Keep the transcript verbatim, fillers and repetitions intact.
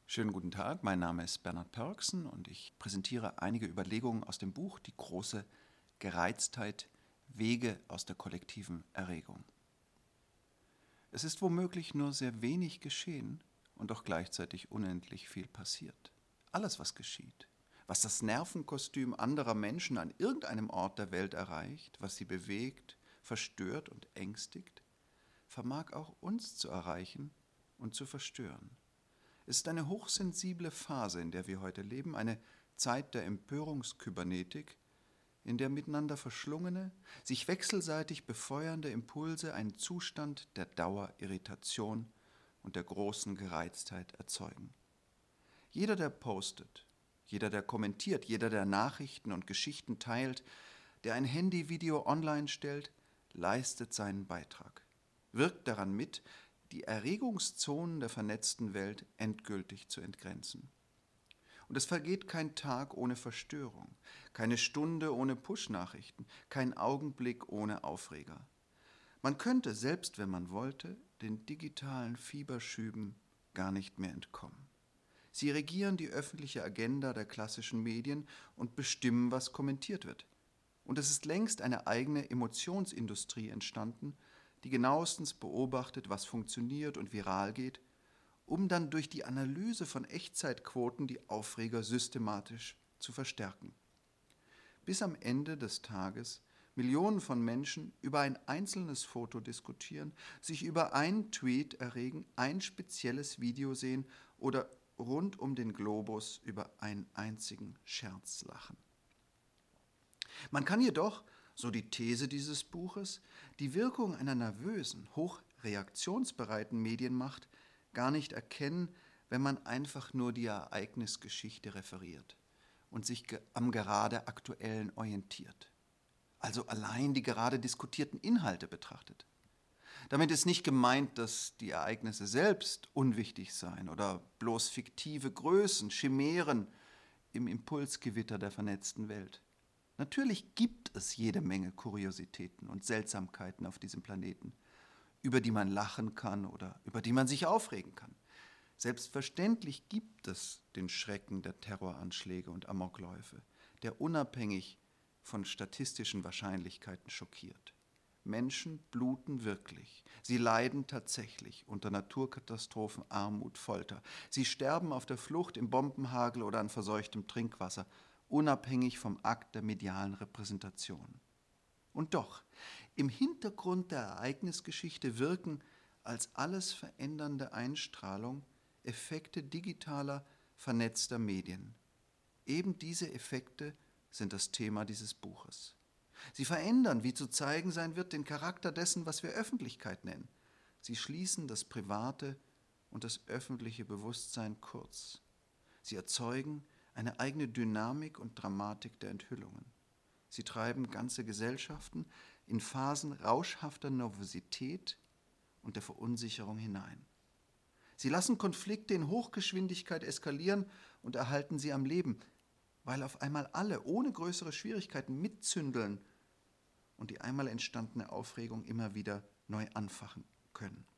Schönen guten Tag, mein Name ist Bernhard Pörksen und ich präsentiere einige Überlegungen aus dem Buch Die große Gereiztheit – Wege aus der kollektiven Erregung. Es ist womöglich nur sehr wenig geschehen und doch gleichzeitig unendlich viel passiert. Alles, was geschieht, was das Nervenkostüm anderer Menschen an irgendeinem Ort der Welt erreicht, was sie bewegt, verstört und ängstigt, vermag auch uns zu erreichen und zu verstören. Es ist eine hochsensible Phase, in der wir heute leben, eine Zeit der Empörungskybernetik, in der miteinander verschlungene, sich wechselseitig befeuernde Impulse einen Zustand der Dauerirritation und der großen Gereiztheit erzeugen. Jeder, der postet, jeder, der kommentiert, jeder, der Nachrichten und Geschichten teilt, der ein Handyvideo online stellt, leistet seinen Beitrag, wirkt daran mit, die Erregungszonen der vernetzten Welt endgültig zu entgrenzen. Und es vergeht kein Tag ohne Verstörung, keine Stunde ohne Push-Nachrichten, kein Augenblick ohne Aufreger. Man könnte, selbst wenn man wollte, den digitalen Fieberschüben gar nicht mehr entkommen. Sie regieren die öffentliche Agenda der klassischen Medien und bestimmen, was kommentiert wird. Und es ist längst eine eigene Emotionsindustrie entstanden, die genauestens beobachtet, was funktioniert und viral geht, um dann durch die Analyse von Echtzeitquoten die Aufreger systematisch zu verstärken. Bis am Ende des Tages Millionen von Menschen über ein einzelnes Foto diskutieren, sich über einen Tweet erregen, ein spezielles Video sehen oder rund um den Globus über einen einzigen Scherz lachen. Man kann jedoch, so die These dieses Buches, die Wirkung einer nervösen, hochreaktionsbereiten Medienmacht gar nicht erkennen, wenn man einfach nur die Ereignisgeschichte referiert und sich ge- am gerade Aktuellen orientiert. Also allein die gerade diskutierten Inhalte betrachtet. Damit ist nicht gemeint, dass die Ereignisse selbst unwichtig seien oder bloß fiktive Größen, Chimären im Impulsgewitter der vernetzten Welt. Natürlich gibt es jede Menge Kuriositäten und Seltsamkeiten auf diesem Planeten, über die man lachen kann oder über die man sich aufregen kann. Selbstverständlich gibt es den Schrecken der Terroranschläge und Amokläufe, der unabhängig von statistischen Wahrscheinlichkeiten schockiert. Menschen bluten wirklich. Sie leiden tatsächlich unter Naturkatastrophen, Armut, Folter. Sie sterben auf der Flucht im Bombenhagel oder an verseuchtem Trinkwasser, unabhängig vom Akt der medialen Repräsentation. Und doch, im Hintergrund der Ereignisgeschichte wirken als alles verändernde Einstrahlung Effekte digitaler, vernetzter Medien. Eben diese Effekte sind das Thema dieses Buches. Sie verändern, wie zu zeigen sein wird, den Charakter dessen, was wir Öffentlichkeit nennen. Sie schließen das private und das öffentliche Bewusstsein kurz. Sie erzeugen eine eigene Dynamik und Dramatik der Enthüllungen. Sie treiben ganze Gesellschaften in Phasen rauschhafter Nervosität und der Verunsicherung hinein. Sie lassen Konflikte in Hochgeschwindigkeit eskalieren und erhalten sie am Leben, weil auf einmal alle ohne größere Schwierigkeiten mitzündeln und die einmal entstandene Aufregung immer wieder neu anfachen können.